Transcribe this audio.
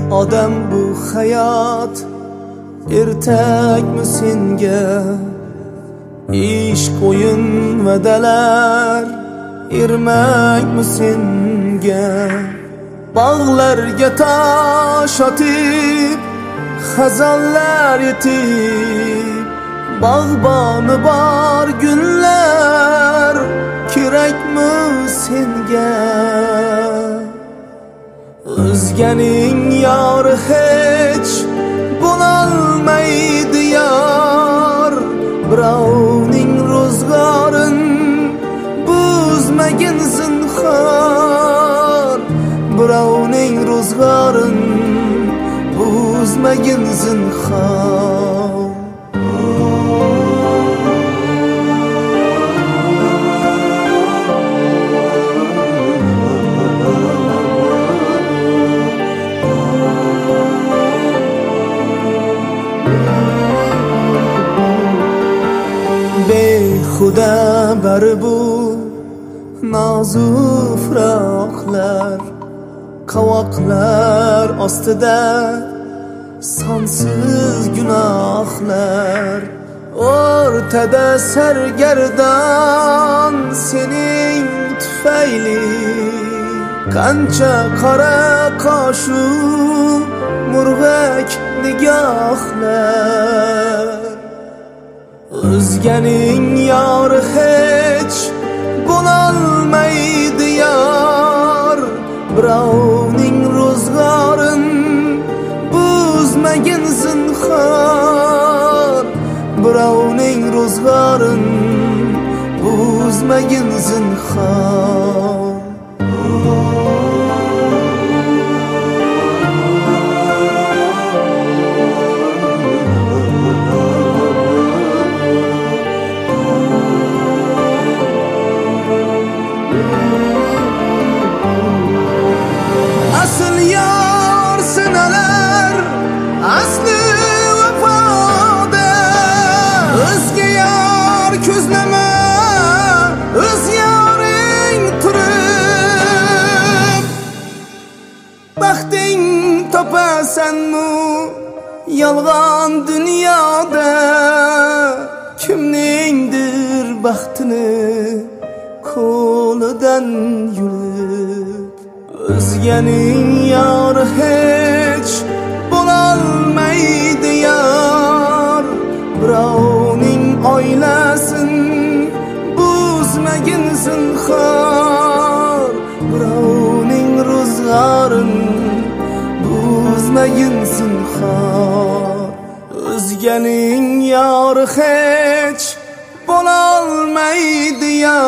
odam bu hayot ertakmi senga? Ishq o'yin va'dalar ermakmi senga? Bog'larga tosh otib xazonlar yetib, bog'boni bor gullar kerakmi senga? O'zganing yori hech bo'lolmaydi yor, birovning ro'zg'orin buzmagin zinhor, birovning ro'zg'orin buzmagin zinhor. Behuda bari bu nozik firoqlar, qovoqlar ostida sonsiz gunohlar. O'rtada sargardon sening tufayli, qancha qora qoshu murg'ak nigohlar. O'zganing yori hech bo'lolmaydi yor, birovning ro'zg'orin buzmagin zinhor, birovning ro'zg'orin buzmagin zinhor. Asl yor sinalar asli vafoda, o'zga yor ko'zlama o'z yoring turib. Baxting topasanmi yolg'on dunyoda, kimningdir baxtini qo'lidan yurib. O'zganing yori hech bo'lolmaydi yor, birovning oilasin buzmagin zinhor, birovning ro'zg'orin buzmagin zinhor. O'zganing yori hech bo'lolmaydi yor,